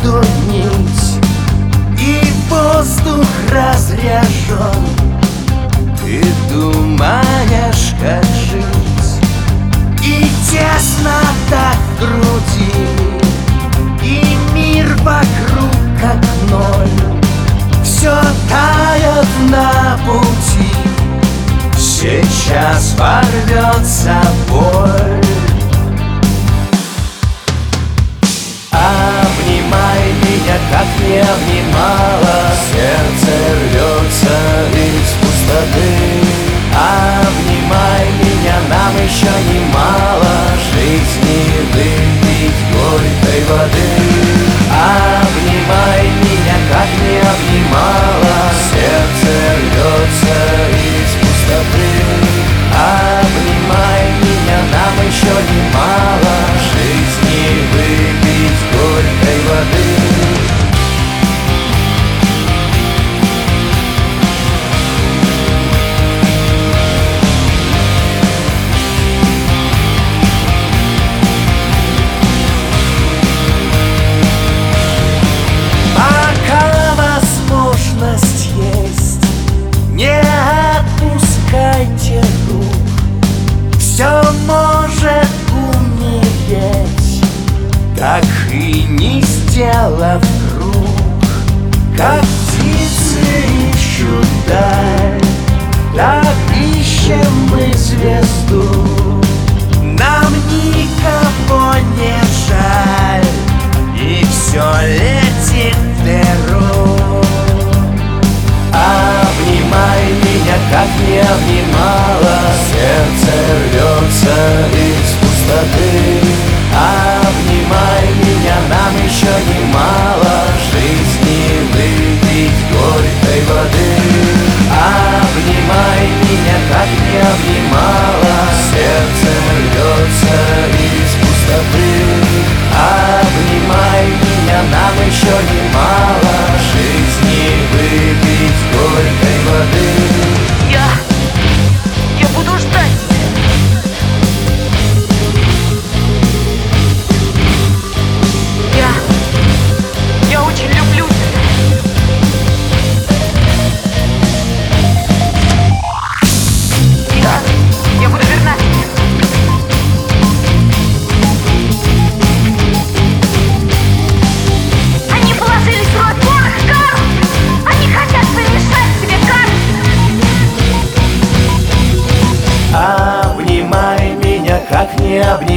эту нить, и воздух разряжен. Ты думаешь, как жить, и тесно так в груди, и мир вокруг как ноль. Все тает на пути, сейчас ворвется боль. Обнимай меня, как не обнимала, сердце рвется из пустоты. Обнимай меня, нам еще немало жизни выпить горькой воды. Обнимай меня, как не обнимала, сердце рвется из пустоты. Обнимай меня, нам еще немало жизни выпить горькой воды. Не отпускайте рук, все может умереть, так и не сделав круг. Как птицы ищут даль, так ищем мы звезду. Нам никого не жаль, и все летит вверх. Обнимай меня, как не обнимала, сердце рвется из пустоты. Обнимай меня, нам еще немало жизни выпить горькой воды. Обнимай меня, как не обнимала, сердце рвется из пустоты. Обнимай меня, нам еще немало жизни выпить горькой воды. Я буду ждать. Я очень люблю тебя. Я буду верна тебе. Они положили свой порох, Карл. Они хотят помешать тебе, Карл. Обнимай меня, как не обнимала,